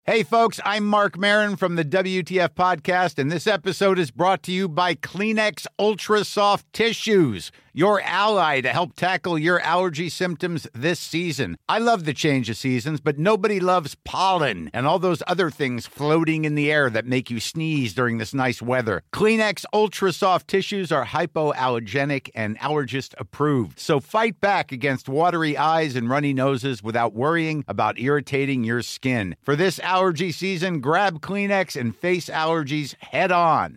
Hey, folks, I'm Mark Maron from the WTF Podcast, and this episode is brought to you by Kleenex Ultra Soft Tissues, your ally to help tackle your allergy symptoms this season. I love the change of seasons, but nobody loves pollen and all those other things floating in the air that make you sneeze during this nice weather. Kleenex Ultra Soft Tissues are hypoallergenic and allergist approved, so fight back against watery eyes and runny noses without worrying about irritating your skin. For this allergy season, grab Kleenex and face allergies head on.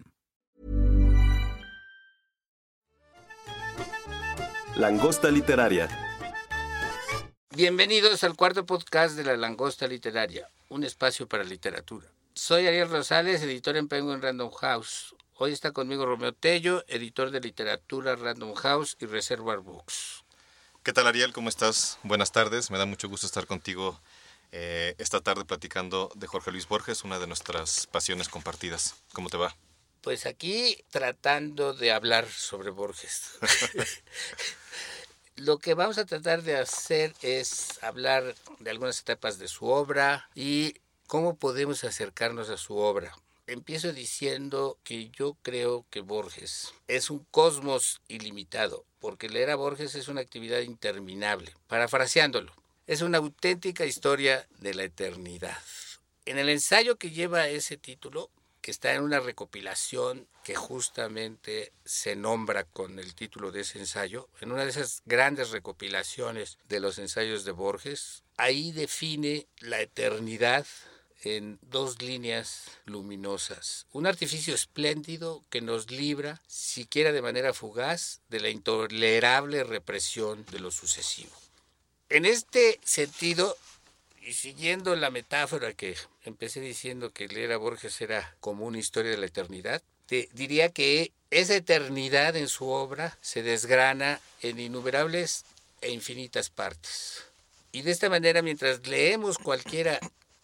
Langosta Literaria. Bienvenidos al cuarto podcast de La Langosta Literaria, un espacio para literatura. Soy Ariel Rosales, editor en Penguin Random House. Hoy está conmigo Romeo Tello, editor de literatura Random House y Reservoir Books. ¿Qué tal, Ariel? ¿Cómo estás? Buenas tardes. Me da mucho gusto estar contigo esta tarde platicando de Jorge Luis Borges, una de nuestras pasiones compartidas. ¿Cómo te va? Pues aquí tratando de hablar sobre Borges. Lo que vamos a tratar de hacer es hablar de algunas etapas de su obra y cómo podemos acercarnos a su obra. Empiezo diciendo que yo creo que Borges es un cosmos ilimitado, porque leer a Borges es una actividad interminable. Parafraseándolo, es una auténtica historia de la eternidad. En el ensayo que lleva ese título, que está en una recopilación que justamente se nombra con el título de ese ensayo, en una de esas grandes recopilaciones de los ensayos de Borges, ahí define la eternidad en dos líneas luminosas. Un artificio espléndido que nos libra, siquiera de manera fugaz, de la intolerable represión de lo sucesivo. En este sentido, y siguiendo la metáfora que empecé diciendo que leer a Borges era como una historia de la eternidad, te diría que esa eternidad en su obra se desgrana en innumerables e infinitas partes. Y de esta manera, mientras leemos cualquiera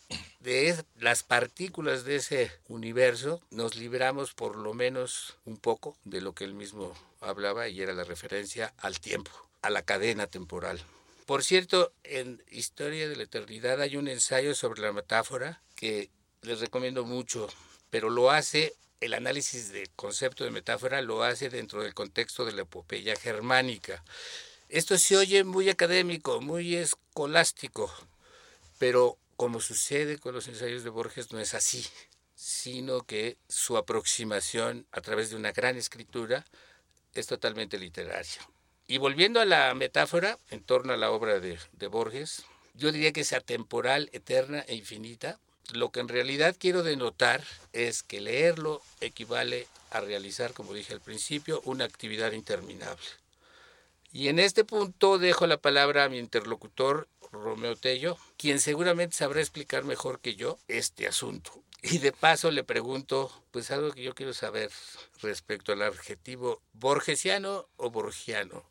de las partículas de ese universo, nos libramos por lo menos un poco de lo que él mismo hablaba, y era la referencia al tiempo, a la cadena temporal. Por cierto, en Historia de la Eternidad hay un ensayo sobre la metáfora que les recomiendo mucho, pero lo hace, el análisis del concepto de metáfora lo hace dentro del contexto de la epopeya germánica. Esto se oye muy académico, muy escolástico, pero como sucede con los ensayos de Borges no es así, sino que su aproximación a través de una gran escritura es totalmente literaria. Y volviendo a la metáfora en torno a la obra de Borges, yo diría que es atemporal, eterna e infinita. Lo que en realidad quiero denotar es que leerlo equivale a realizar, como dije al principio, una actividad interminable. Y en este punto dejo la palabra a mi interlocutor, Romeo Tello, quien seguramente sabrá explicar mejor que yo este asunto. Y de paso le pregunto, pues algo que yo quiero saber respecto al adjetivo borgesiano o borgiano.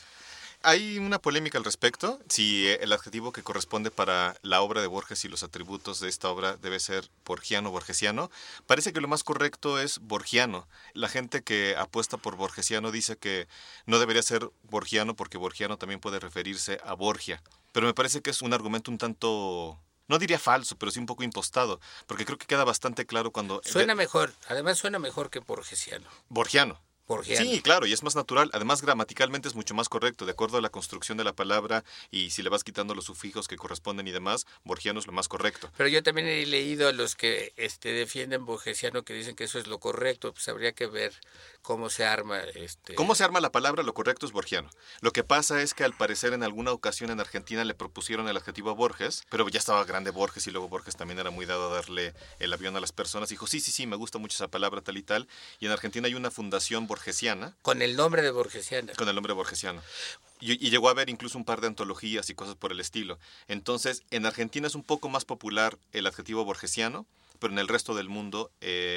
Hay una polémica al respecto, si el adjetivo que corresponde para la obra de Borges y los atributos de esta obra debe ser borgiano o borgesiano. Parece que lo más correcto es borgiano. La gente que apuesta por borgesiano dice que no debería ser borgiano porque borgiano también puede referirse a Borgia. Pero me parece que es un argumento un tanto, no diría falso, pero sí un poco impostado, porque creo que queda bastante claro cuando... Suena mejor, además suena mejor que borgesiano. Borgiano. Borgiano. Sí, claro, y es más natural. Además, gramaticalmente es mucho más correcto, de acuerdo a la construcción de la palabra, y si le vas quitando los sufijos que corresponden y demás, borgiano es lo más correcto. Pero yo también he leído a los que defienden borgesiano, que dicen que eso es lo correcto. Pues habría que ver cómo se arma. ¿Cómo se arma la palabra? Lo correcto es borgiano. Lo que pasa es que al parecer en alguna ocasión en Argentina le propusieron el adjetivo a Borges, pero ya estaba grande Borges, y luego Borges también era muy dado a darle el avión a las personas. Dijo, sí, me gusta mucho esa palabra tal y tal. Y en Argentina hay una fundación borgesiana. Con el nombre de borgesiana. Con el nombre borgesiano. Y llegó a haber incluso un par de antologías y cosas por el estilo. Entonces, en Argentina es un poco más popular el adjetivo borgesiano, pero en el resto del mundo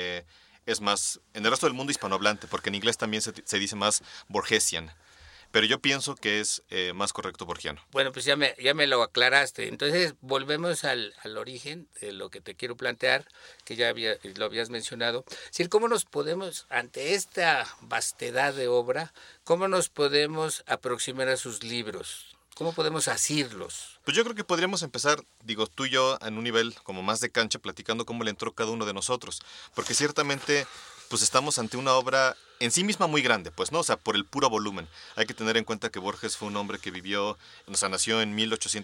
es más... En el resto del mundo hispanohablante, porque en inglés también se dice más Borgesian. Pero yo pienso que es más correcto borgiano. Bueno, pues ya me lo aclaraste. Entonces, volvemos al origen de lo que te quiero plantear, que ya lo habías mencionado. Es decir, ¿cómo nos podemos, ante esta vastedad de obra, cómo nos podemos aproximar a sus libros? ¿Cómo podemos asirlos? Pues yo creo que podríamos empezar, digo, tú y yo, en un nivel como más de cancha, platicando cómo le entró cada uno de nosotros. Porque ciertamente, pues estamos ante una obra en sí misma muy grande, pues, ¿no? O sea, por el puro volumen. Hay que tener en cuenta que Borges fue un hombre que vivió, o sea, nació en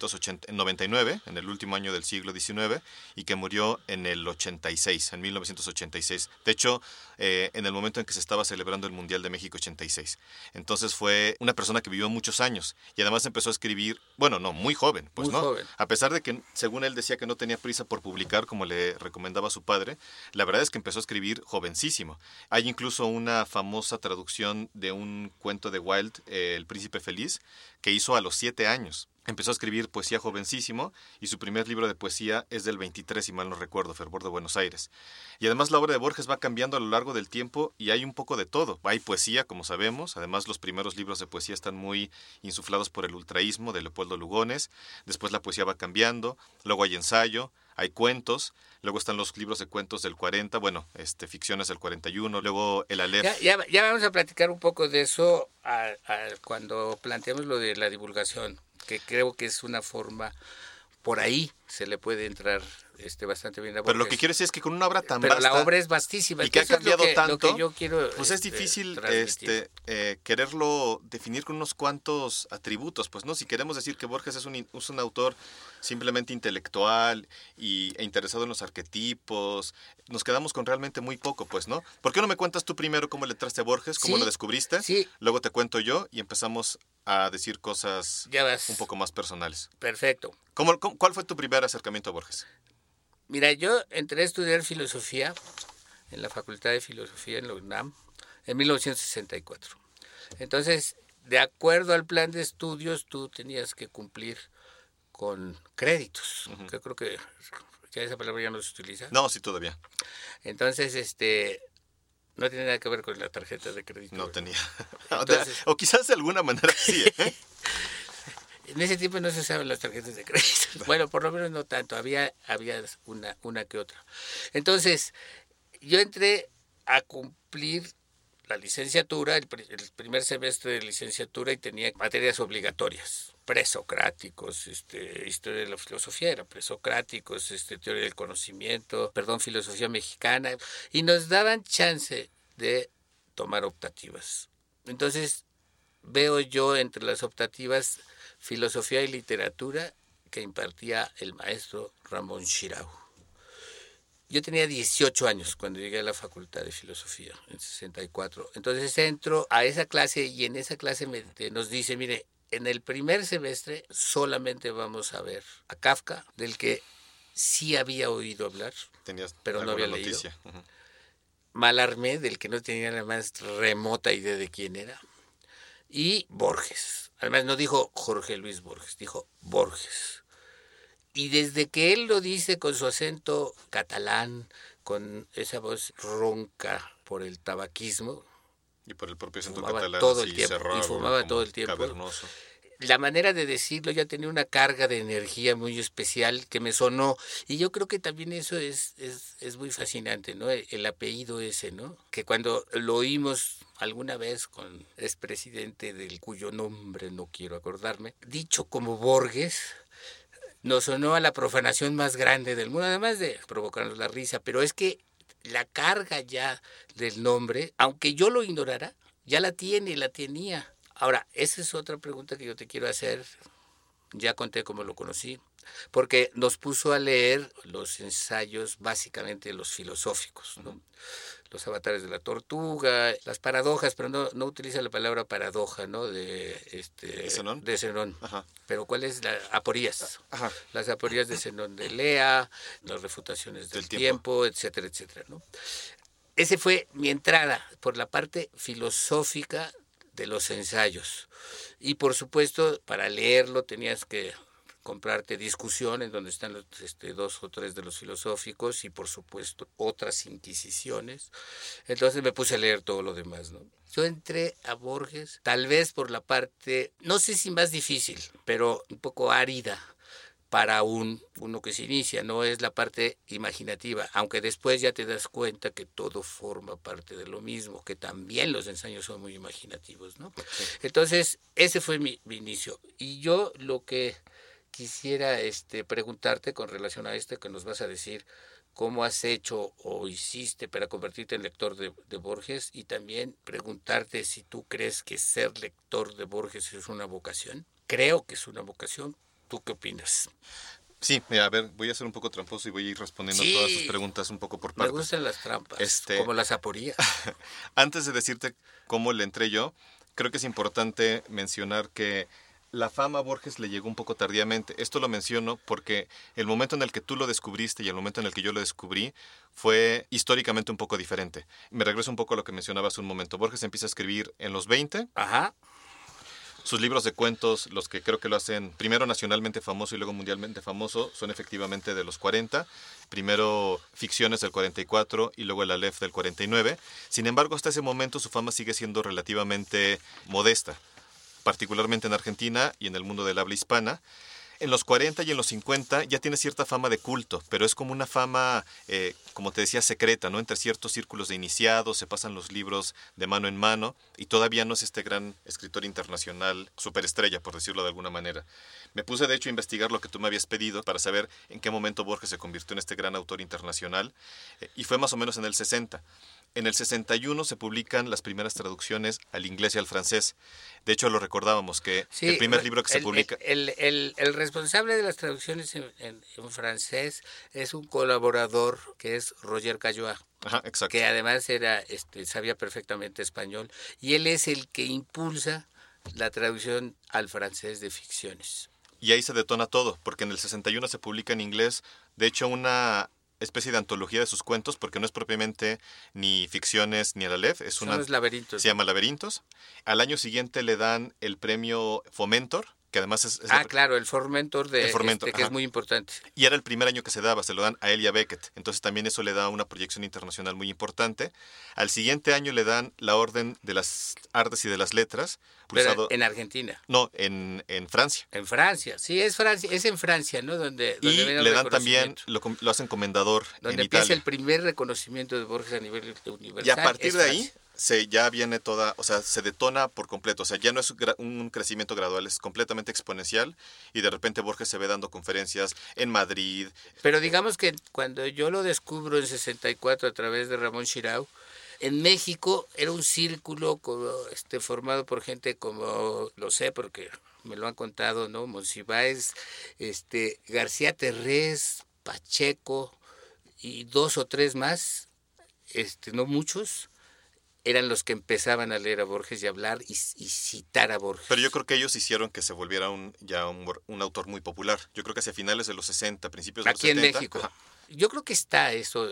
1899, en el último año del siglo XIX, y que murió en el 86, en 1986. De hecho, en el momento en que se estaba celebrando el Mundial de México 86. Entonces fue una persona que vivió muchos años y además empezó a escribir, bueno, no, muy joven, pues, Muy ¿no? joven. A pesar de que, según él decía que no tenía prisa por publicar, como le recomendaba su padre, la verdad es que empezó a escribir jovencísimo. Hay incluso una famosa traducción de un cuento de Wilde, El Príncipe Feliz, que hizo a los 7 años. Empezó a escribir poesía jovencísimo y su primer libro de poesía es del 23, si mal no recuerdo, Fervor de Buenos Aires. Y además la obra de Borges va cambiando a lo largo del tiempo y hay un poco de todo. Hay poesía, como sabemos, además los primeros libros de poesía están muy insuflados por el ultraísmo de Leopoldo Lugones, después la poesía va cambiando, luego hay ensayo, hay cuentos, luego están los libros de cuentos del 40, bueno, ficciones del 41, luego el Aleph. Ya vamos a platicar un poco de eso cuando planteemos lo de la divulgación, que creo que es una forma, por ahí se le puede entrar bastante bien a Borges. Pero lo que quiero decir es que con una obra tan Pero vasta la obra es vastísima. y que ha cambiado tanto, lo que yo quiero, pues es difícil transmitir. quererlo definir con unos cuantos atributos, pues no. Si queremos decir que Borges es un autor simplemente intelectual e interesado en los arquetipos, nos quedamos con realmente muy poco, pues, ¿no? ¿Por qué no me cuentas tú primero cómo le entraste a Borges, cómo Sí, lo descubriste? sí. Luego te cuento yo y empezamos a decir cosas Ya vas. un poco más personales. Perfecto. ¿Cuál fue tu primer acercamiento a Borges? Mira, yo entré a estudiar filosofía en la Facultad de Filosofía en la UNAM en 1964. Entonces, de acuerdo al plan de estudios, tú tenías que cumplir con créditos. Uh-huh. Yo creo que ya esa palabra ya no se utiliza. No, sí, todavía. Entonces, no tiene nada que ver con la tarjeta de crédito. No tenía. Entonces, o quizás de alguna manera sí, ¿eh? En ese tiempo no se usaban las tarjetas de crédito. Bueno, por lo menos no tanto, había una que otra. Entonces, yo entré a cumplir la licenciatura, el primer semestre de licenciatura, y tenía materias obligatorias, presocráticos, historia de la filosofía, era presocráticos, teoría del conocimiento, filosofía mexicana, y nos daban chance de tomar optativas. Entonces, veo yo entre las optativas filosofía y literatura que impartía el maestro Ramón Xirau. Yo tenía 18 años cuando llegué a la Facultad de Filosofía, en 64. Entonces entro a esa clase y en esa clase nos dice, mire, en el primer semestre solamente vamos a ver a Kafka, del que sí había oído hablar, pero no había leído. Uh-huh. Mallarmé, del que no tenía la más remota idea de quién era. Y Borges. Además no dijo Jorge Luis Borges, dijo Borges. Y desde que él lo dice con su acento catalán, con esa voz ronca por el tabaquismo, y por el propio acento fumaba catalán, todo el así tiempo, cerrado, y fumaba todo el tiempo. Cavernoso. La manera de decirlo ya tenía una carga de energía muy especial que me sonó, y yo creo que también eso es muy fascinante, ¿no? El apellido ese, ¿no? Que cuando lo oímos alguna vez con expresidente del cuyo nombre no quiero acordarme, dicho como Borges, nos sonó a la profanación más grande del mundo, además de provocarnos la risa, pero es que la carga ya del nombre, aunque yo lo ignorara, ya la tenía. Ahora, esa es otra pregunta que yo te quiero hacer. Ya conté cómo lo conocí, porque nos puso a leer los ensayos, básicamente los filosóficos, ¿no? Los avatares de la tortuga, las paradojas, pero no utiliza la palabra paradoja, ¿no? De Zenón. De Zenón. Ajá. Pero ¿cuál es la aporías? Ajá. Las aporías de Zenón de Lea, las refutaciones del tiempo, etcétera, etcétera, ¿no? Ese fue mi entrada por la parte filosófica de los ensayos. Y por supuesto, para leerlo tenías que comprarte Discusiones, donde están los, 2 o 3 de los filosóficos, y por supuesto otras inquisiciones. Entonces me puse a leer todo lo demás, ¿no? Yo entré a Borges tal vez por la parte, no sé si más difícil, pero un poco árida, para uno que se inicia, no es la parte imaginativa, aunque después ya te das cuenta que todo forma parte de lo mismo, que también los ensayos son muy imaginativos, ¿no? Sí. Entonces, ese fue mi inicio. Y yo lo que quisiera preguntarte con relación a esto que nos vas a decir, cómo has hecho o hiciste para convertirte en lector de Borges, y también preguntarte si tú crees que ser lector de Borges es una vocación. Creo que es una vocación. ¿Tú qué opinas? Sí, mira, a ver, voy a ser un poco tramposo y voy a ir respondiendo Sí, todas sus preguntas un poco por partes. Me gustan las trampas, como las aporías. Antes de decirte cómo le entré yo, creo que es importante mencionar que la fama a Borges le llegó un poco tardíamente. Esto lo menciono porque el momento en el que tú lo descubriste y el momento en el que yo lo descubrí fue históricamente un poco diferente. Me regreso un poco a lo que mencionabas un momento. Borges empieza a escribir en los 20. Ajá. Sus libros de cuentos, los que creo que lo hacen primero nacionalmente famoso y luego mundialmente famoso, son efectivamente de los 40. Primero Ficciones del 44 y luego El Aleph del 49. Sin embargo, hasta ese momento su fama sigue siendo relativamente modesta, particularmente en Argentina y en el mundo del habla hispana. En los 40 y en los 50 ya tiene cierta fama de culto, pero es como una fama, como te decía, secreta, ¿no? Entre ciertos círculos de iniciados, se pasan los libros de mano en mano, y todavía no es este gran escritor internacional, superestrella, por decirlo de alguna manera. Me puse, de hecho, a investigar lo que tú me habías pedido para saber en qué momento Borges se convirtió en este gran autor internacional, y fue más o menos en el 60. En el 61 se publican las primeras traducciones al inglés y al francés. De hecho, lo recordábamos, que Sí, el primer libro que se publica... El responsable de las traducciones en francés es un colaborador que es Roger Caillois. Ajá, exacto. Que además sabía perfectamente español, y él es el que impulsa la traducción al francés de Ficciones. Y ahí se detona todo, porque en el 61 se publica en inglés, de hecho, una especie de antología de sus cuentos, porque no es propiamente ni Ficciones ni el Aleph, Son los laberintos. Se llama Laberintos. Al año siguiente le dan el premio Fomentor, que además es claro, el Formentor, que es muy importante. Y era el primer año que se daba, se lo dan a él y a Beckett. Entonces también eso le da una proyección internacional muy importante. Al siguiente año le dan la Orden de las Artes y de las Letras. Pero en Argentina. No, en Francia. En Francia, sí, es en Francia, ¿no? Donde y viene el le dan también, lo hacen comendador donde en empieza Italia. el primer reconocimiento de Borges a nivel universal. Y a partir de ahí ya viene toda, o sea, se detona por completo, o sea, ya no es un crecimiento gradual, es completamente exponencial, y de repente Borges se ve dando conferencias en Madrid. Pero digamos que cuando yo lo descubro en 64 a través de Ramón Xirau, en México era un círculo formado por gente como, lo sé porque me lo han contado, ¿no? Monsiváis, García Terrés, Pacheco y 2 o 3 más, no muchos, eran los que empezaban a leer a Borges y hablar y citar a Borges. Pero yo creo que ellos hicieron que se volviera un autor muy popular. Yo creo que hacia finales de los 60, principios de los 70. Aquí en México. Ajá. Yo creo que está eso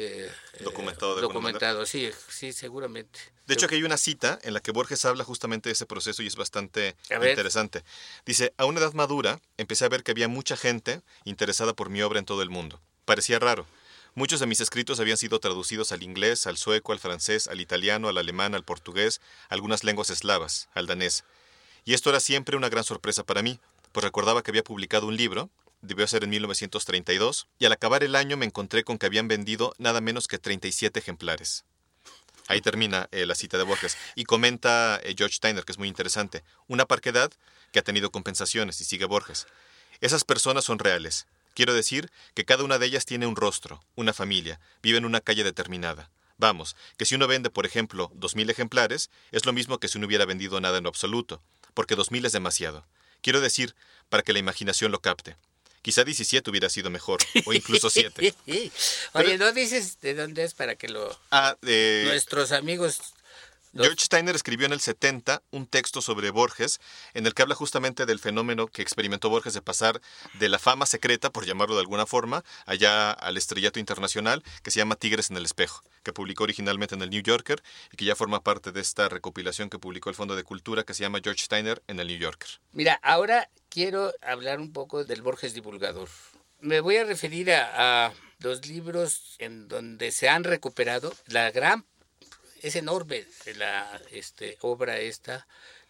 documentado, sí, seguramente. De hecho, aquí hay una cita en la que Borges habla justamente de ese proceso y es bastante interesante. Dice, a una edad madura, empecé a ver que había mucha gente interesada por mi obra en todo el mundo. Parecía raro. Muchos de mis escritos habían sido traducidos al inglés, al sueco, al francés, al italiano, al alemán, al portugués, algunas lenguas eslavas, al danés. Y esto era siempre una gran sorpresa para mí, pues recordaba que había publicado un libro, debió ser en 1932, y al acabar el año me encontré con que habían vendido nada menos que 37 ejemplares. Ahí termina la cita de Borges. Y comenta George Steiner, que es muy interesante, una parquedad que ha tenido compensaciones, y sigue Borges. Esas personas son reales. Quiero decir que cada una de ellas tiene un rostro, una familia, vive en una calle determinada. Vamos, que si uno vende, por ejemplo, 2.000 ejemplares, es lo mismo que si no hubiera vendido nada en lo absoluto, porque 2.000 es demasiado. Quiero decir, para que la imaginación lo capte. Quizá 17 hubiera sido mejor, o incluso 7. Oye, ¿no dices de dónde es para que nuestros amigos... George Steiner escribió en el 70 un texto sobre Borges en el que habla justamente del fenómeno que experimentó Borges de pasar de la fama secreta, por llamarlo de alguna forma, allá al estrellato internacional, que se llama Tigres en el Espejo, que publicó originalmente en el New Yorker y que ya forma parte de esta recopilación que publicó el Fondo de Cultura que se llama George Steiner en el New Yorker. Mira, ahora quiero hablar un poco del Borges divulgador. Me voy a referir a los libros en donde se han recuperado es enorme la obra esta,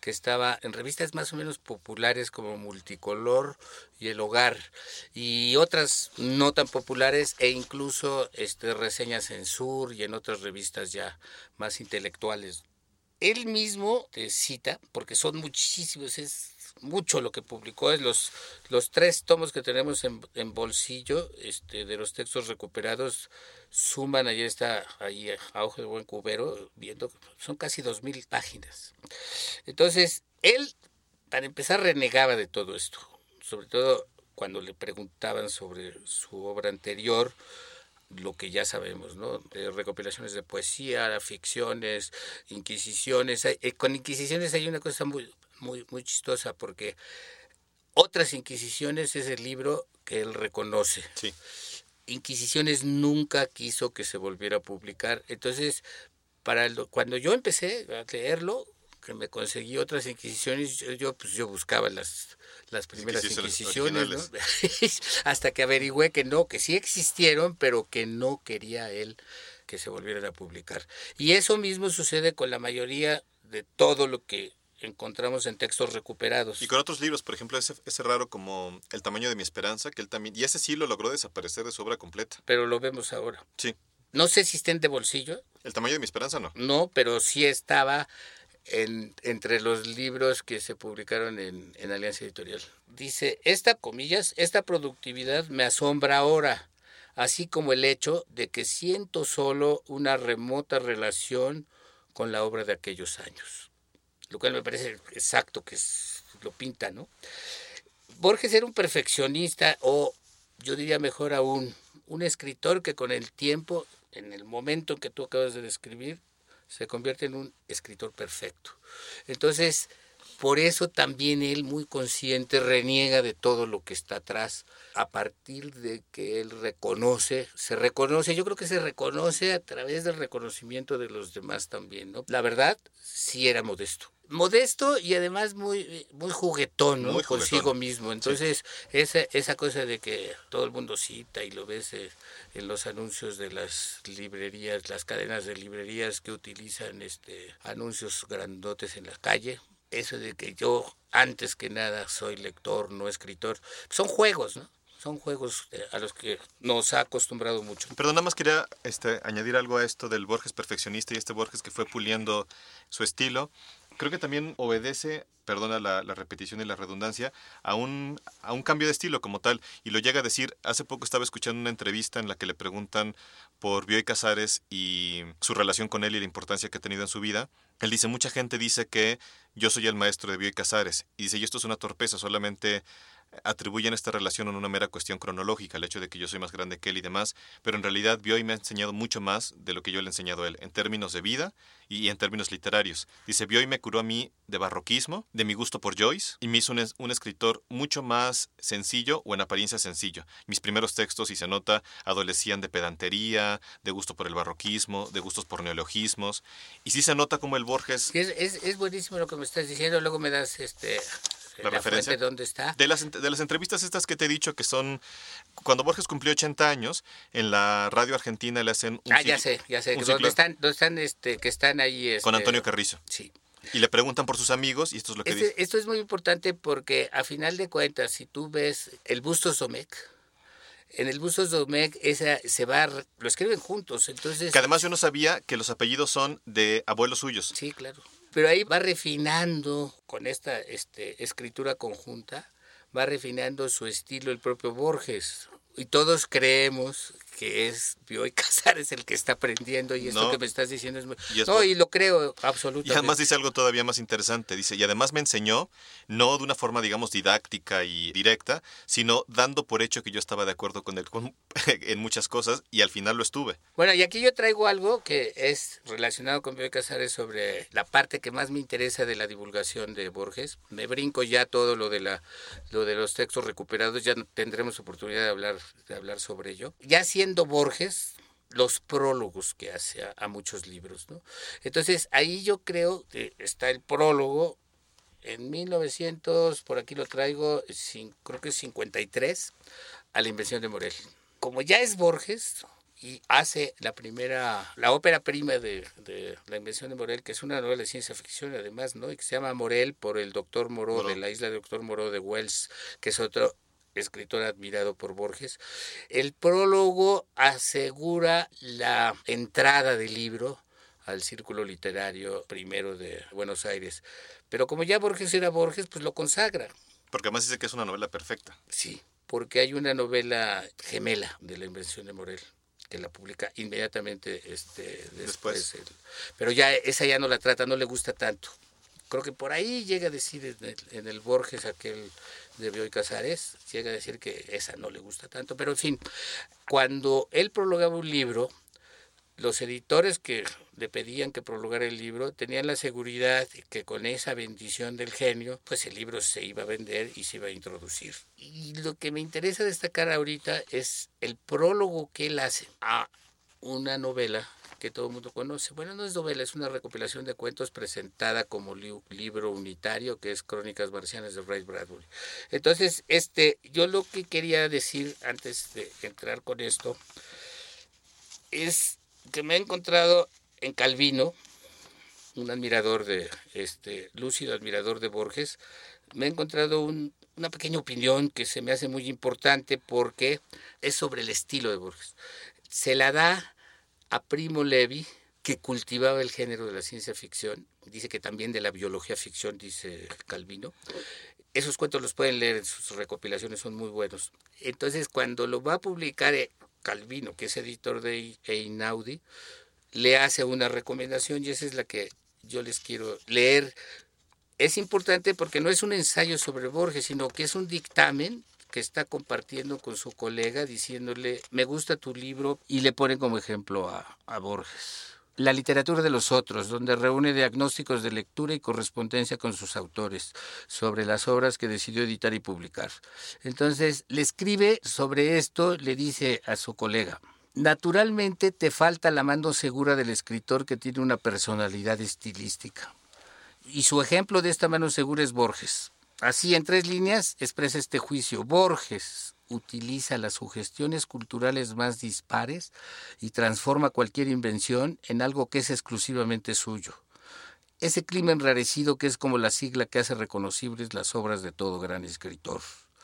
que estaba en revistas más o menos populares como Multicolor y El Hogar, y otras no tan populares, e incluso reseñas en Sur y en otras revistas ya más intelectuales. Él mismo te cita, porque son muchísimos, es mucho lo que publicó, es los 3 tomos que tenemos en bolsillo, de los textos recuperados, suman, ahí está, ahí a ojo de buen cubero, viendo, son casi 2000 páginas. Entonces, él, para empezar, renegaba de todo esto, sobre todo cuando le preguntaban sobre su obra anterior, lo que ya sabemos, ¿no? Recopilaciones de poesía, ficciones, inquisiciones. Con inquisiciones hay una cosa muy chistosa, porque Otras Inquisiciones es el libro que él reconoce. Sí. Inquisiciones nunca quiso que se volviera a publicar. Entonces, cuando yo empecé a leerlo, que me conseguí Otras Inquisiciones, yo buscaba las primeras Inquisiciones, ¿no? Hasta que averigüé que no, que sí existieron, pero que no quería él que se volvieran a publicar. Y eso mismo sucede con la mayoría de todo lo que encontramos en textos recuperados. Y con otros libros, por ejemplo, ese raro como El tamaño de mi esperanza, que él también, y ese sí lo logró desaparecer de su obra completa. Pero lo vemos ahora. Sí. No sé si estén de bolsillo. El tamaño de mi esperanza, no. No, pero sí estaba entre los libros que se publicaron en Alianza Editorial. Dice, esta productividad me asombra ahora, así como el hecho de que siento solo una remota relación con la obra de aquellos años. Lo cual me parece exacto, que lo pinta, ¿no? Borges era un perfeccionista, o yo diría mejor aún, un escritor que con el tiempo, en el momento que tú acabas de describir, se convierte en un escritor perfecto. Entonces, por eso también él, muy consciente, reniega de todo lo que está atrás, a partir de que él se reconoce, yo creo que se reconoce a través del reconocimiento de los demás también, ¿no? La verdad, sí era modesto y además muy juguetón, ¿no? Muy Consigo juguetón. mismo. Entonces, sí. esa cosa de que todo el mundo cita y lo ves en los anuncios de las librerías, las cadenas de librerías que utilizan anuncios grandotes en la calle, eso de que yo, antes que nada, soy lector, no escritor, son juegos, ¿no? Son juegos a los que nos ha acostumbrado mucho. Perdón, nada más quería añadir algo a esto del Borges perfeccionista y Borges que fue puliendo su estilo. Creo que también obedece, perdona la repetición y la redundancia, a un cambio de estilo como tal. Y lo llega a decir, hace poco estaba escuchando una entrevista en la que le preguntan por Bioy Casares y su relación con él y la importancia que ha tenido en su vida. Él dice, mucha gente dice que yo soy el maestro de Bioy Casares. Y dice, y esto es una torpeza, solamente atribuyen esta relación a una mera cuestión cronológica, el hecho de que yo soy más grande que él y demás, pero en realidad Bioy me ha enseñado mucho más de lo que yo le he enseñado a él, en términos de vida y en términos literarios. Dice, Bioy me curó a mí de barroquismo, de mi gusto por Joyce, y me hizo un escritor mucho más sencillo, o en apariencia sencillo. Mis primeros textos, si se nota, adolecían de pedantería, de gusto por el barroquismo, de gustos por neologismos, y sí se nota como el Borges... Sí, es buenísimo lo que me estás diciendo, luego me das la referencia fuente, ¿dónde está? De las entrevistas estas que te he dicho, que son cuando Borges cumplió 80 años, en la radio argentina le hacen un ya sé, ¿dónde están que están ahí? Con Antonio Carrizo. Sí. Y le preguntan por sus amigos, y esto es lo que dice. Esto es muy importante porque, a final de cuentas, si tú ves el Bustos Domecq, en el Bustos Domecq lo escriben juntos, entonces... Que además yo no sabía que los apellidos son de abuelos suyos. Sí, claro. Pero ahí va refinando, con esta escritura conjunta, va refinando su estilo el propio Borges. Y todos creemos que es Bioy Casares el que está aprendiendo, y esto que me estás diciendo es muy... Y lo creo absolutamente. Y además dice algo todavía más interesante, dice, y además me enseñó, no de una forma, digamos, didáctica y directa, sino dando por hecho que yo estaba de acuerdo con él en muchas cosas, y al final lo estuve. Bueno, y aquí yo traigo algo que es relacionado con Bioy Casares, sobre la parte que más me interesa de la divulgación de Borges. Me brinco ya todo lo de los textos recuperados, ya tendremos oportunidad de hablar sobre ello. Ya siendo Borges, los prólogos que hace a muchos libros, ¿no? Entonces, ahí yo creo que está el prólogo en 1900, por aquí lo traigo, creo que es 53, a La Invención de Morel. Como ya es Borges, y hace la ópera prima de La invención de Morel, que es una novela de ciencia ficción además, ¿no? Y que se llama Morel por el doctor Moreau, de la isla del doctor Moreau de Wells, que es otro escritor admirado por Borges. El prólogo asegura la entrada del libro al círculo literario primero de Buenos Aires. Pero como ya Borges era Borges, pues lo consagra. Porque además dice que es una novela perfecta. Sí, porque hay una novela gemela de La invención de Morel, que la publica inmediatamente después. Pero ya esa ya no la trata, no le gusta tanto. Creo que por ahí llega a decir en el Borges aquel de Bioy Casares, llega a decir que esa no le gusta tanto. Pero en fin, cuando él prologaba un libro, los editores que le pedían que prologara el libro tenían la seguridad que con esa bendición del genio, pues el libro se iba a vender y se iba a introducir. Y lo que me interesa destacar ahorita es el prólogo que él hace a una novela que todo el mundo conoce. Bueno, no es novela, es una recopilación de cuentos presentada como libro unitario, que es Crónicas Marcianas de Ray Bradbury. Entonces, yo lo que quería decir antes de entrar con esto es que me he encontrado en Calvino, un admirador lúcido admirador de Borges, me he encontrado una pequeña opinión que se me hace muy importante porque es sobre el estilo de Borges. Se la da a Primo Levi, que cultivaba el género de la ciencia ficción, dice que también de la biología ficción, dice Calvino. Esos cuentos los pueden leer en sus recopilaciones, son muy buenos. Entonces, cuando lo va a publicar Calvino, que es editor de Einaudi, le hace una recomendación y esa es la que yo les quiero leer. Es importante porque no es un ensayo sobre Borges, sino que es un dictamen que está compartiendo con su colega diciéndole, me gusta tu libro, y le pone como ejemplo a Borges. La literatura de los otros, donde reúne diagnósticos de lectura y correspondencia con sus autores sobre las obras que decidió editar y publicar. Entonces, le escribe sobre esto, le dice a su colega, naturalmente te falta la mano segura del escritor que tiene una personalidad estilística. Y su ejemplo de esta mano segura es Borges. Así, en 3 líneas, expresa este juicio. Borges utiliza las sugestiones culturales más dispares y transforma cualquier invención en algo que es exclusivamente suyo. Ese clima enrarecido que es como la sigla que hace reconocibles las obras de todo gran escritor.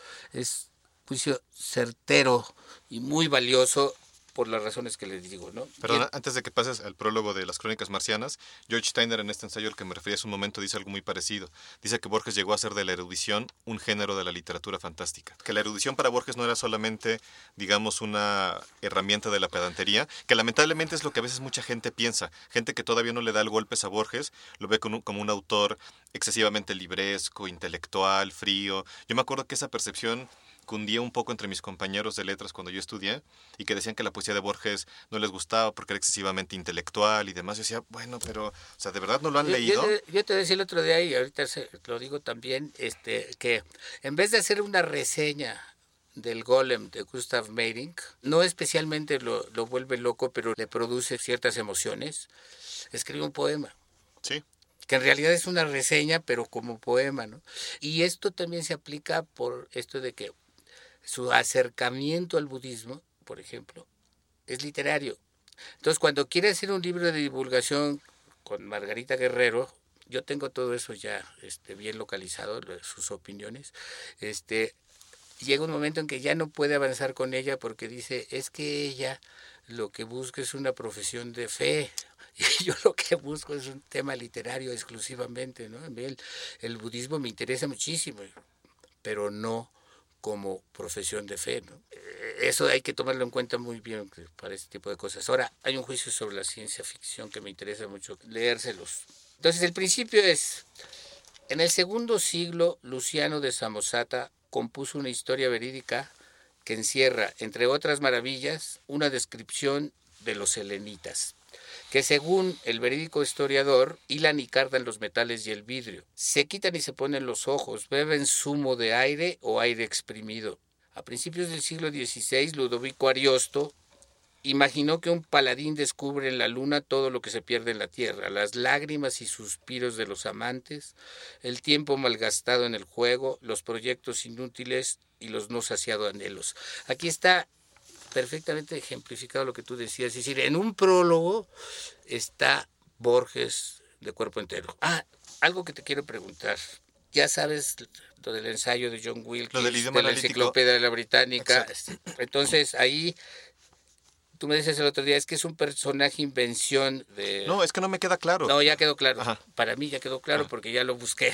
Es juicio certero y muy valioso por las razones que les digo, ¿no? Perdón, antes de que pases al prólogo de las Crónicas Marcianas, George Steiner en este ensayo al que me refería hace un momento dice algo muy parecido. Dice que Borges llegó a hacer de la erudición un género de la literatura fantástica. Que la erudición para Borges no era solamente, digamos, una herramienta de la pedantería, que lamentablemente es lo que a veces mucha gente piensa. Gente que todavía no le da el golpes a Borges, lo ve como un autor excesivamente libresco, intelectual, frío. Yo me acuerdo que esa percepción cundía un poco entre mis compañeros de letras cuando yo estudié y que decían que la poesía de Borges no les gustaba porque era excesivamente intelectual y demás. Yo decía, bueno, pero, o sea, ¿de verdad no lo han leído? Yo te decía el otro día y ahorita lo digo también, que en vez de hacer una reseña del Golem de Gustav Meyrink, no especialmente lo vuelve loco, pero le produce ciertas emociones, escribe un poema. Sí. Que en realidad es una reseña, pero como poema, ¿no? Y esto también se aplica por esto de que su acercamiento al budismo, por ejemplo, es literario. Entonces, cuando quiere hacer un libro de divulgación con Margarita Guerrero, yo tengo todo eso ya bien localizado, sus opiniones, llega un momento en que ya no puede avanzar con ella porque dice, es que ella lo que busca es una profesión de fe, y yo lo que busco es un tema literario exclusivamente, ¿no? El budismo me interesa muchísimo, pero no como profesión de fe, ¿no? Eso hay que tomarlo en cuenta muy bien para este tipo de cosas. Ahora, hay un juicio sobre la ciencia ficción que me interesa mucho leérselos. Entonces, el principio es, en el 2 siglo, Luciano de Samosata compuso una historia verídica que encierra, entre otras maravillas, una descripción de los selenitas, que según el verídico historiador, hilan y cardan los metales y el vidrio, se quitan y se ponen los ojos, beben zumo de aire o aire exprimido. A principios del siglo XVI, Ludovico Ariosto imaginó que un paladín descubre en la luna todo lo que se pierde en la tierra, las lágrimas y suspiros de los amantes, el tiempo malgastado en el juego, los proyectos inútiles y los no saciados anhelos. Aquí está perfectamente ejemplificado lo que tú decías. Es decir, en un prólogo está Borges de cuerpo entero. Algo que te quiero preguntar. Ya sabes lo del ensayo de John Wilkins, Lo del idioma de la analítico. Enciclopedia de la Británica. Exacto. Entonces, ahí, tú me dices el otro día, es que es un personaje invención de... No, es que no me queda claro. No, ya quedó claro. Ajá. Para mí ya quedó claro Ajá. porque ya lo busqué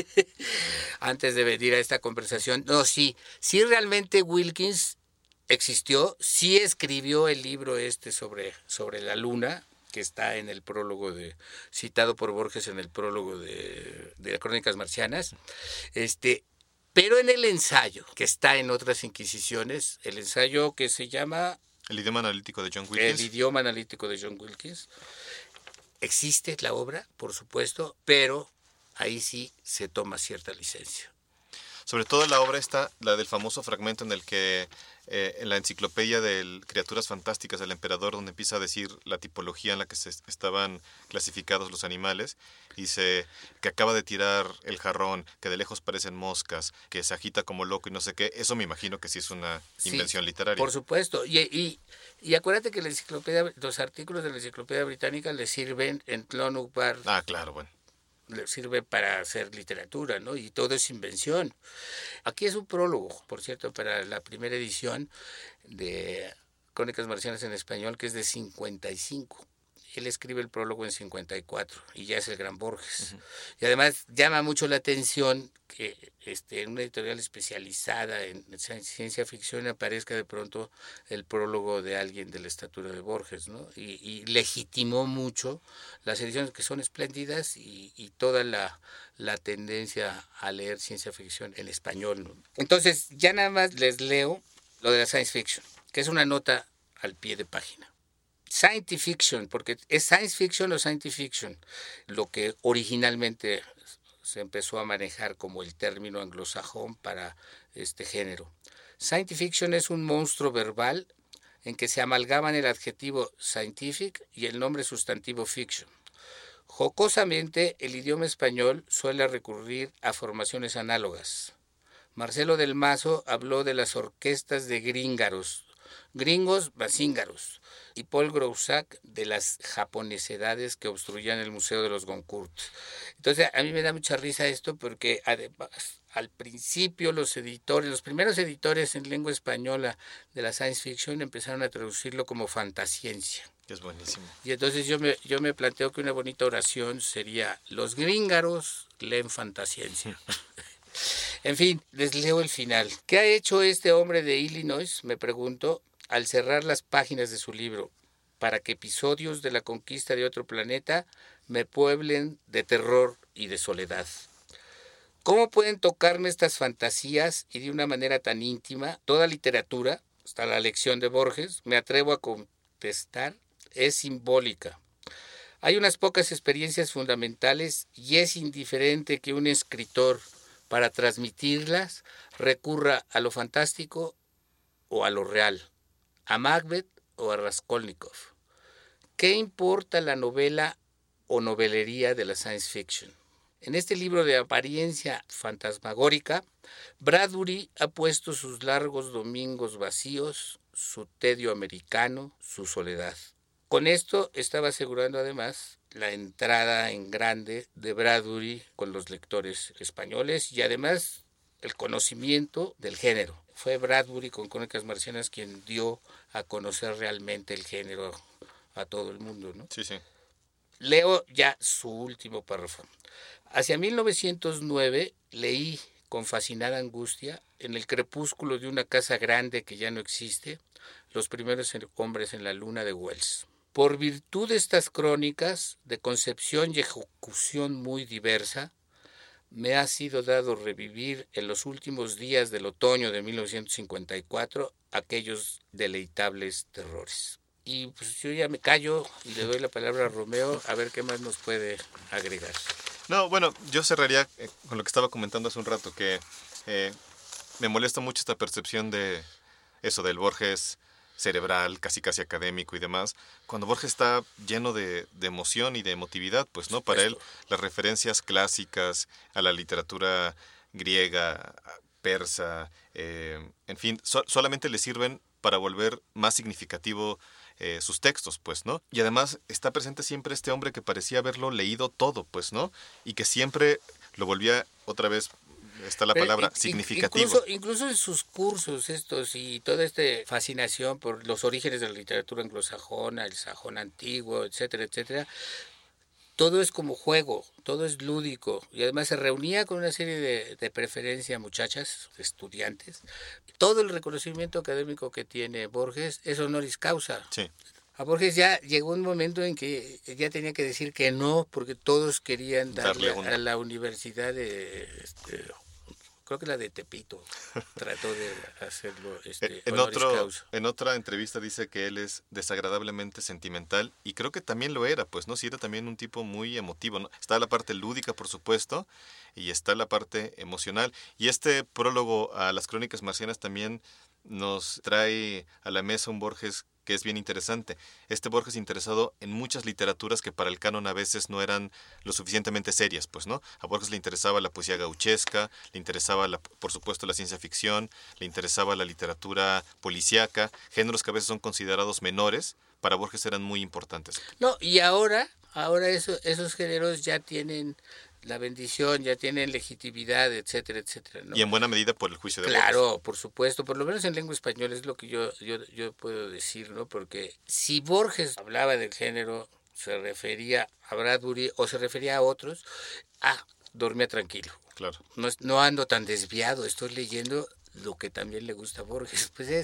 antes de venir a esta conversación. No, sí realmente Wilkins existió, sí escribió el libro sobre la luna, que está en el prólogo citado por Borges en el prólogo de las Crónicas Marcianas. Pero en el ensayo, que está en otras Inquisiciones, el ensayo que se llama El idioma analítico de John Wilkins. El idioma analítico de John Wilkins, existe la obra, por supuesto, pero ahí sí se toma cierta licencia. Sobre todo la obra está, la del famoso fragmento en el que en la enciclopedia de Criaturas Fantásticas del Emperador, donde empieza a decir la tipología en la que se estaban clasificados los animales, dice que acaba de tirar el jarrón, que de lejos parecen moscas, que se agita como loco y no sé qué. Eso me imagino que sí es una invención literaria. Por supuesto. Y acuérdate que los artículos de la Enciclopedia Británica le sirven en Clonukbar. Claro, bueno. Le sirve para hacer literatura, ¿no? Y todo es invención. Aquí es un prólogo, por cierto, para la primera edición de Crónicas Marcianas en español, que es de 55. Él escribe el prólogo en 54 y ya es el gran Borges. Uh-huh. Y además llama mucho la atención que en una editorial especializada en ciencia ficción aparezca de pronto el prólogo de alguien de la estatura de Borges, ¿no? Y legitimó mucho las ediciones, que son espléndidas, y toda la tendencia a leer ciencia ficción en español, ¿no? Entonces, ya nada más les leo lo de la science fiction, que es una nota al pie de página. Science fiction, porque es science fiction o science fiction, lo que originalmente se empezó a manejar como el término anglosajón para este género. Science fiction es un monstruo verbal en que se amalgaman el adjetivo scientific y el nombre sustantivo fiction. Jocosamente, el idioma español suele recurrir a formaciones análogas. Marcelo del Mazo habló de las orquestas de gringos basíngaros, y Paul Groussac de las japonesedades que obstruían el Museo de los Goncourt. Entonces, a mí me da mucha risa esto porque además, al principio los primeros editores en lengua española de la science fiction empezaron a traducirlo como fantasciencia. Es buenísimo. Y entonces yo me planteo que una bonita oración sería: los gringaros leen fantasciencia. En fin, les leo el final. ¿Qué ha hecho este hombre de Illinois, me pregunto, al cerrar las páginas de su libro, para que episodios de la conquista de otro planeta me pueblen de terror y de soledad? ¿Cómo pueden tocarme estas fantasías y de una manera tan íntima? Toda literatura, hasta la lección de Borges, me atrevo a contestar, es simbólica. Hay unas pocas experiencias fundamentales y es indiferente que un escritor, para transmitirlas, recurra a lo fantástico o a lo real, a Macbeth o a Raskolnikov. ¿Qué importa la novela o novelería de la science fiction? En este libro de apariencia fantasmagórica, Bradbury ha puesto sus largos domingos vacíos, su tedio americano, su soledad. Con esto estaba asegurando además la entrada en grande de Bradbury con los lectores españoles y además el conocimiento del género. Fue Bradbury con Crónicas Marcianas quien dio a conocer realmente el género a todo el mundo, ¿no? Sí, sí. Leo ya su último párrafo. Hacia 1909 leí con fascinada angustia, en el crepúsculo de una casa grande que ya no existe, Los primeros hombres en la luna de Wells. Por virtud de estas crónicas, de concepción y ejecución muy diversa, me ha sido dado revivir en los últimos días del otoño de 1954 aquellos deleitables terrores. Y pues yo ya me callo y le doy la palabra a Romeo a ver qué más nos puede agregar. No, bueno, yo cerraría con lo que estaba comentando hace un rato, que me molesta mucho esta percepción de eso, del Borges cerebral, casi académico y demás, cuando Borges está lleno de emoción y de emotividad, pues, ¿no? Para él, las referencias clásicas a la literatura griega, persa, en fin, solamente le sirven para volver más significativo sus textos, pues, ¿no? Y además está presente siempre este hombre que parecía haberlo leído todo, pues, ¿no? Y que siempre lo volvía otra vez, está la palabra, significativo. Incluso en sus cursos estos y toda esta fascinación por los orígenes de la literatura anglosajona, el sajón antiguo, etcétera, etcétera, todo es como juego, todo es lúdico, y además se reunía con una serie de preferencia muchachas, estudiantes. Todo el reconocimiento académico que tiene Borges es honoris causa. Sí. A Borges ya llegó un momento en que ya tenía que decir que no, porque todos querían darle a la universidad creo que la de Tepito trató de hacerlo honoris causa. En otra entrevista dice que él es desagradablemente sentimental, y creo que también lo era, pues, ¿no? Sí, era también un tipo muy emotivo, ¿no? Está la parte lúdica, por supuesto, y está la parte emocional. Y este prólogo a las Crónicas Marcianas también nos trae a la mesa un Borges que es bien interesante. Este Borges interesado en muchas literaturas que para el canon a veces no eran lo suficientemente serias, pues, ¿no? A Borges le interesaba la poesía gauchesca, le interesaba, por supuesto, la ciencia ficción, le interesaba la literatura policíaca, géneros que a veces son considerados menores, para Borges eran muy importantes. No, y ahora esos géneros ya tienen la bendición, ya tienen legitimidad, etcétera, etcétera, ¿no? Y en buena medida por el juicio de Borges. Claro, por supuesto, por lo menos en lengua española es lo que yo puedo decir, ¿no? Porque si Borges hablaba del género, se refería a Bradbury o se refería a otros, dormía tranquilo. Claro. No ando tan desviado, estoy leyendo lo que también le gusta a Borges. Pues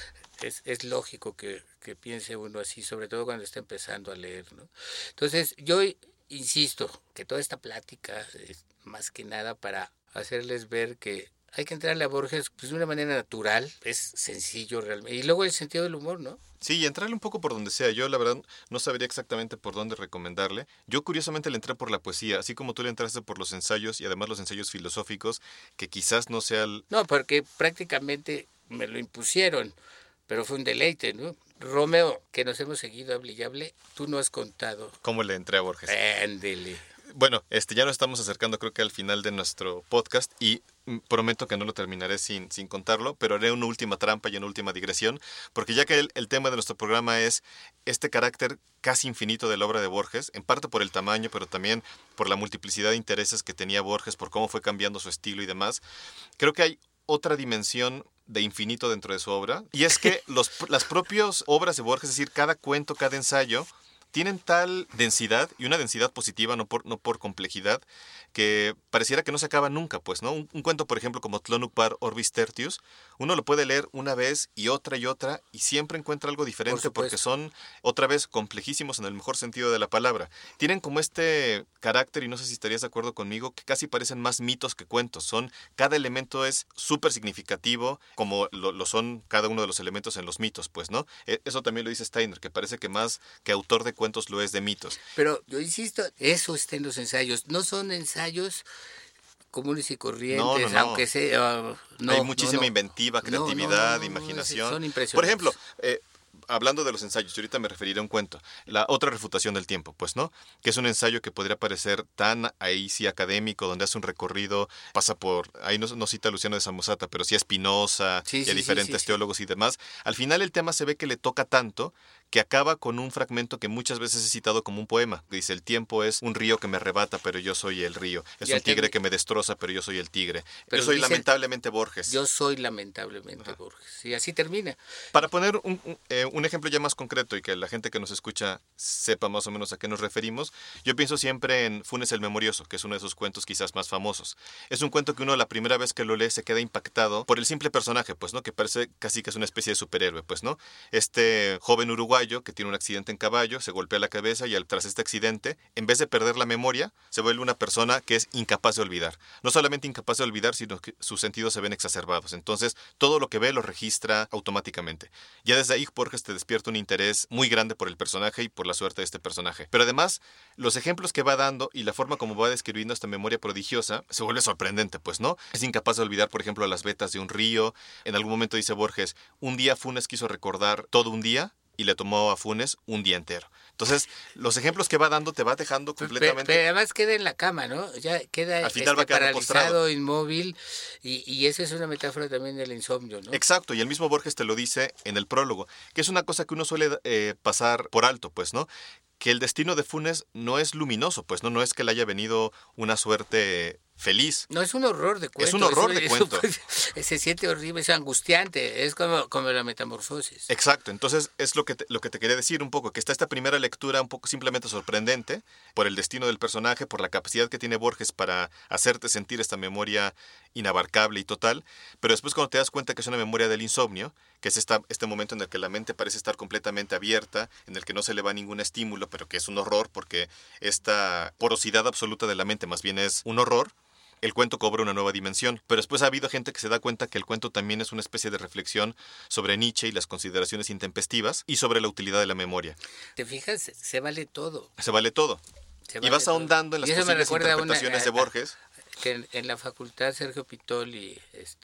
es lógico que piense uno así, sobre todo cuando está empezando a leer, ¿no? Entonces, yo insisto que toda esta plática es más que nada para hacerles ver que hay que entrarle a Borges pues, de una manera natural, es sencillo realmente. Y luego el sentido del humor, ¿no? Sí, y entrarle un poco por donde sea. Yo, la verdad, no sabría exactamente por dónde recomendarle. Yo, curiosamente, le entré por la poesía, así como tú le entraste por los ensayos, y además los ensayos filosóficos, que quizás no sea el... No, porque prácticamente me lo impusieron, pero fue un deleite, ¿no? Romeo, que nos hemos seguido hable y hable, tú no has contado. ¿Cómo le entré a Borges? Ándele. Bueno, ya nos estamos acercando, creo que al final de nuestro podcast, y prometo que no lo terminaré sin contarlo, pero haré una última trampa y una última digresión, porque ya que el tema de nuestro programa es este carácter casi infinito de la obra de Borges, en parte por el tamaño, pero también por la multiplicidad de intereses que tenía Borges, por cómo fue cambiando su estilo y demás, creo que hay otra dimensión de infinito dentro de su obra, y es que las propias obras de Borges, es decir, cada cuento, cada ensayo, tienen tal densidad, y una densidad positiva, no por complejidad, que pareciera que no se acaba nunca, pues, ¿no? Un cuento, por ejemplo, como Tlön-Uqbar Orbis Tertius, uno lo puede leer una vez y otra, y siempre encuentra algo diferente porque son, otra vez, complejísimos en el mejor sentido de la palabra. Tienen como este carácter, y no sé si estarías de acuerdo conmigo, que casi parecen más mitos que cuentos. Cada elemento es súper significativo, como lo son cada uno de los elementos en los mitos, pues, ¿no? Eso también lo dice Steiner, que parece que más que autor de cuentos lo es de mitos. Pero yo insisto, eso está en los ensayos. No son ensayos comunes y corrientes, no. aunque sea... Hay muchísima inventiva, creatividad, imaginación. Son impresionantes. Por ejemplo, hablando de los ensayos, yo ahorita me referiré a un cuento, la otra refutación del tiempo, pues, ¿no? Que es un ensayo que podría parecer tan ahí sí académico, donde hace un recorrido, pasa por, ahí no cita a Luciano de Samosata, pero sí a Spinoza y a diferentes teólogos y demás. Al final el tema se ve que le toca tanto que acaba con un fragmento que muchas veces es citado como un poema. Dice, el tiempo es un río que me arrebata, pero yo soy el río. Es un tigre que me destroza, pero yo soy el tigre. Yo soy lamentablemente Borges. Yo soy lamentablemente Borges. Y así termina. Para poner un ejemplo ya más concreto y que la gente que nos escucha sepa más o menos a qué nos referimos, yo pienso siempre en Funes el Memorioso, que es uno de esos cuentos quizás más famosos. Es un cuento que uno la primera vez que lo lee se queda impactado por el simple personaje, pues, ¿no? Que parece casi que es una especie de superhéroe, pues, ¿no? Este joven uruguayo que tiene un accidente en caballo, se golpea la cabeza y tras este accidente, en vez de perder la memoria, se vuelve una persona que es incapaz de olvidar. No solamente incapaz de olvidar, sino que sus sentidos se ven exacerbados. Entonces, todo lo que ve lo registra automáticamente. Ya desde ahí Borges te despierta un interés muy grande por el personaje y por la suerte de este personaje. Pero además, los ejemplos que va dando y la forma como va describiendo esta memoria prodigiosa se vuelve sorprendente, pues, ¿no? Es incapaz de olvidar, por ejemplo, las vetas de un río. En algún momento dice Borges, un día Funes quiso recordar todo un día, y le tomó a Funes un día entero. Entonces, los ejemplos que va dando te va dejando completamente... Pero además queda en la cama, ¿no? Ya queda Al final va quedando paralizado, postrado. inmóvil, y esa es una metáfora también del insomnio, ¿no? Exacto, y el mismo Borges te lo dice en el prólogo, que es una cosa que uno suele pasar por alto, pues, ¿no? Que el destino de Funes no es luminoso, pues, ¿no? No es que le haya venido una suerte feliz. No, es un horror de cuento. Es un horror de cuento. Se siente horrible, es angustiante, es como la metamorfosis. Exacto, entonces es lo que te quería decir un poco, que está esta primera lectura un poco simplemente sorprendente por el destino del personaje, por la capacidad que tiene Borges para hacerte sentir esta memoria inabarcable y total, pero después cuando te das cuenta que es una memoria del insomnio, que es este momento en el que la mente parece estar completamente abierta, en el que no se le va ningún estímulo, pero que es un horror porque esta porosidad absoluta de la mente más bien es un horror, el cuento cobra una nueva dimensión. Pero después ha habido gente que se da cuenta que el cuento también es una especie de reflexión sobre Nietzsche y las consideraciones intempestivas y sobre la utilidad de la memoria. ¿Te fijas? Se vale todo. Se vale todo. Y vas ahondando en las posibles interpretaciones de Borges. Que en la facultad Sergio Pitol y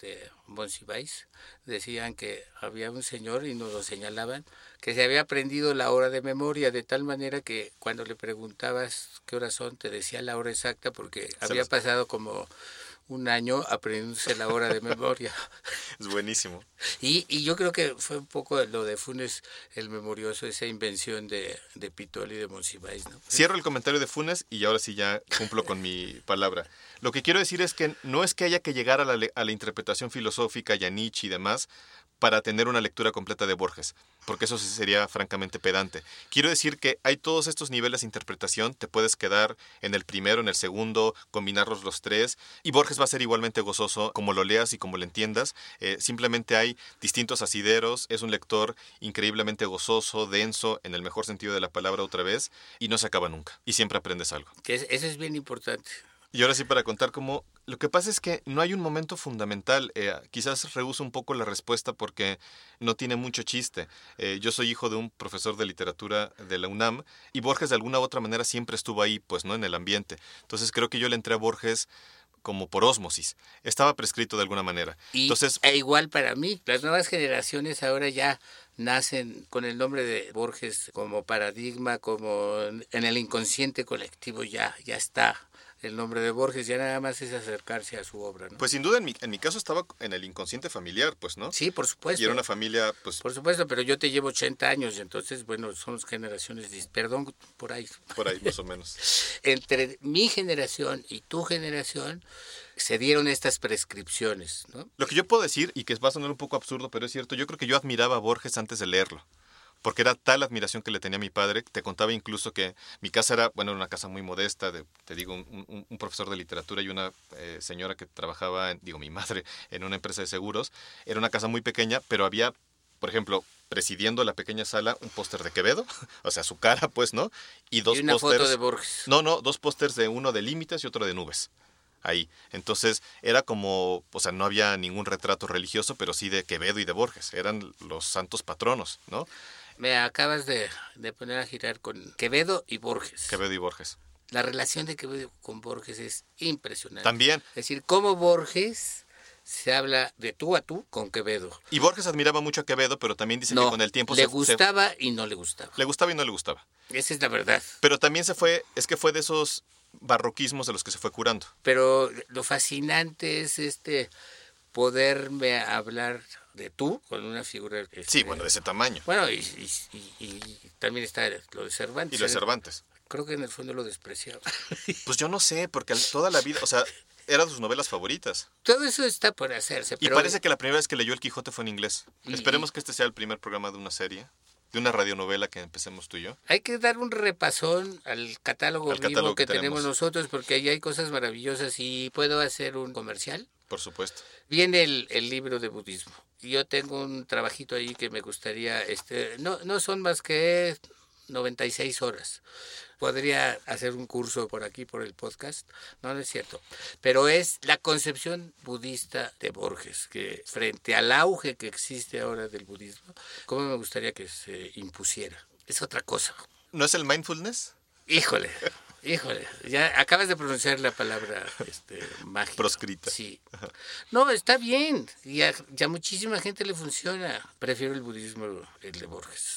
Monsiváis decían que había un señor, y nos lo señalaban, que se había aprendido la hora de memoria de tal manera que cuando le preguntabas qué horas son, te decía la hora exacta porque había pasado como un año aprendiéndose la hora de memoria. Es buenísimo. Y yo creo que fue un poco lo de Funes el memorioso, esa invención de Pitol y de Monsiváis, ¿no? Cierro el comentario de Funes y ahora sí ya cumplo con mi palabra. Lo que quiero decir es que no es que haya que llegar a la interpretación filosófica y a Nietzsche y demás para tener una lectura completa de Borges, porque eso sí sería francamente pedante. Quiero decir que hay todos estos niveles de interpretación, te puedes quedar en el primero, en el segundo, combinarlos los tres, y Borges va a ser igualmente gozoso como lo leas y como lo entiendas. Simplemente hay distintos asideros, es un lector increíblemente gozoso, denso, en el mejor sentido de la palabra otra vez, y no se acaba nunca, y siempre aprendes algo. Eso es bien importante. Y ahora sí, para contar cómo... Lo que pasa es que no hay un momento fundamental. Quizás rehúso un poco la respuesta porque no tiene mucho chiste. Yo soy hijo de un profesor de literatura de la UNAM y Borges de alguna u otra manera siempre estuvo ahí, pues, ¿no? En el ambiente. Entonces creo que yo le entré a Borges como por ósmosis. Estaba prescrito de alguna manera. Entonces, igual para mí. Las nuevas generaciones ahora ya nacen con el nombre de Borges como paradigma, como en el inconsciente colectivo ya está el nombre de Borges, ya nada más es acercarse a su obra, ¿no? Pues sin duda en mi caso estaba en el inconsciente familiar, pues, ¿no? Sí, por supuesto. Y era una familia, pues... Por supuesto, pero yo te llevo 80 años, entonces, bueno, somos generaciones, perdón, por ahí. Por ahí, más o menos. Entre mi generación y tu generación se dieron estas prescripciones, ¿no? Lo que yo puedo decir, y que va a sonar un poco absurdo, pero es cierto, yo creo que yo admiraba a Borges antes de leerlo. Porque era tal la admiración que le tenía a mi padre, te contaba incluso que mi casa era una casa muy modesta, te digo, un profesor de literatura y una señora que trabajaba, mi madre, en una empresa de seguros. Era una casa muy pequeña, pero había, por ejemplo, presidiendo la pequeña sala, un póster de Quevedo, o sea, su cara, pues, ¿no? Y una foto de Borges. No, dos pósters, de uno de Límites y otro de Nubes. Ahí. Entonces era como, o sea, no había ningún retrato religioso, pero sí de Quevedo y de Borges. Eran los santos patronos, ¿no? Me acabas de poner a girar con Quevedo y Borges. Quevedo y Borges. La relación de Quevedo con Borges es impresionante. También. Es decir, cómo Borges se habla de tú a tú con Quevedo. Y Borges admiraba mucho a Quevedo, pero también dice que con el tiempo le gustaba y no le gustaba. Le gustaba y no le gustaba. Esa es la verdad. Pero también fue de esos barroquismos de los que se fue curando. Pero lo fascinante es poderme hablar de tú con una figura... sí, bueno, de ese tamaño. Bueno, y también está lo de Cervantes. Y lo de Cervantes. Creo que en el fondo lo despreciaba. Pues yo no sé, porque toda la vida, o sea, era de sus novelas favoritas. Todo eso está por hacerse. Pero... Y parece que la primera vez que leyó El Quijote fue en inglés. Esperemos que este sea el primer programa de una serie, de una radionovela que empecemos tú y yo. Hay que dar un repasón al catálogo vivo que tenemos nosotros, porque ahí hay cosas maravillosas. ¿Y puedo hacer un comercial? Por supuesto. Viene el libro de budismo. Yo tengo un trabajito ahí que me gustaría, no son más que 96 horas. Podría hacer un curso por aquí, por el podcast. No es cierto. Pero es la concepción budista de Borges, que frente al auge que existe ahora del budismo, ¿cómo me gustaría que se impusiera? Es otra cosa. ¿No es el mindfulness? Híjole, ya acabas de pronunciar la palabra mágica. Proscrita. Sí. No, está bien. Ya muchísima gente le funciona. Prefiero el budismo, el de Borges.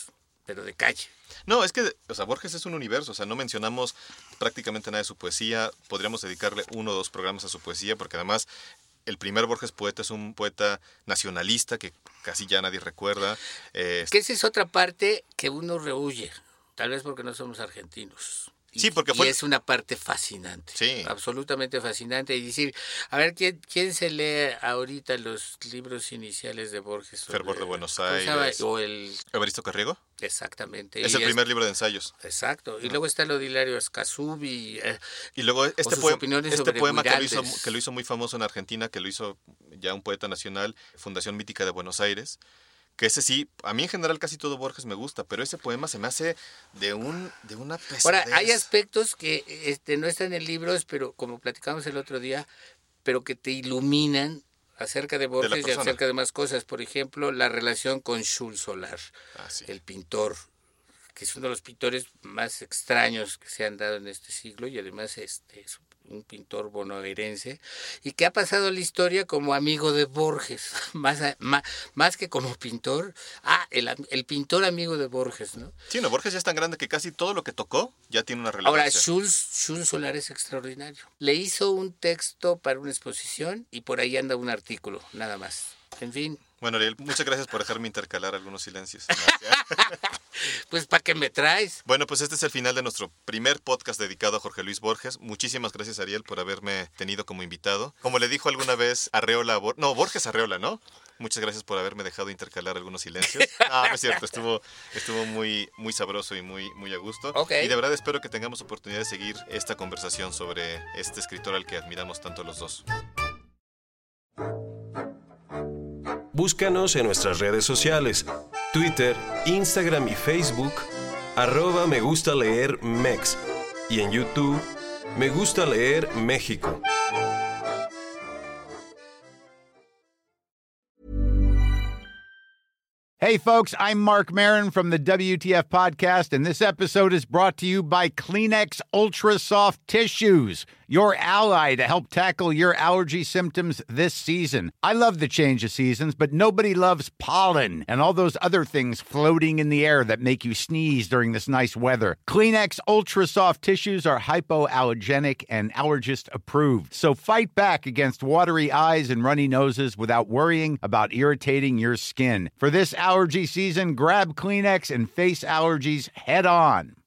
pero de calle. No, es que, o sea, Borges es un universo, o sea, no mencionamos prácticamente nada de su poesía, podríamos dedicarle 1 o 2 programas a su poesía, porque además el primer Borges poeta es un poeta nacionalista que casi ya nadie recuerda. Que esa es otra parte que uno rehuye, tal vez porque no somos argentinos. Sí, porque y es una parte fascinante, sí, absolutamente fascinante. Y decir, a ver, ¿quién se lee ahorita los libros iniciales de Borges? Fervor de Buenos Aires. O el... ¿Evaristo Carriego? Exactamente. Es el primer libro de ensayos. Exacto. Y luego está el Odilario Escazú y luego este poema Giraldes. que lo hizo muy famoso en Argentina, que lo hizo ya un poeta nacional, Fundación Mítica de Buenos Aires. Que ese sí, a mí en general casi todo Borges me gusta, pero ese poema se me hace de una pesadez. Ahora, hay aspectos que no están en libros, pero como platicamos el otro día, pero que te iluminan acerca de Borges y acerca de más cosas. Por ejemplo, la relación con Jules Solar, sí, el pintor, que es uno de los pintores más extraños que se han dado en este siglo y además es un pintor bonaerense y que ha pasado la historia como amigo de Borges, más que como pintor. El pintor amigo de Borges, ¿no? Sí, no, Borges ya es tan grande que casi todo lo que tocó ya tiene una relevancia. Ahora, Jules Solar es extraordinario. Le hizo un texto para una exposición y por ahí anda un artículo, nada más. En fin. Bueno, Ariel, muchas gracias por dejarme intercalar algunos silencios. Pues, ¿para qué me traes? Bueno, pues este es el final de nuestro primer podcast dedicado a Jorge Luis Borges. Muchísimas gracias, Ariel, por haberme tenido como invitado. Como le dijo alguna vez Borges Arreola, ¿no? Muchas gracias por haberme dejado intercalar algunos silencios. No es cierto, estuvo muy, muy sabroso y muy, muy a gusto. Okay. Y de verdad espero que tengamos oportunidad de seguir esta conversación sobre este escritor al que admiramos tanto los dos. Búscanos en nuestras redes sociales, Twitter, Instagram y Facebook, @Me Gusta Leer Mex, y en YouTube, Me Gusta Leer México. Hey folks, I'm Mark Maron from the WTF Podcast, and this episode is brought to you by Kleenex Ultra Soft Tissues, your ally to help tackle your allergy symptoms this season. I love the change of seasons, but nobody loves pollen and all those other things floating in the air that make you sneeze during this nice weather. Kleenex Ultra Soft Tissues are hypoallergenic and allergist approved, so fight back against watery eyes and runny noses without worrying about irritating your skin. For this allergy season, grab Kleenex and face allergies head on.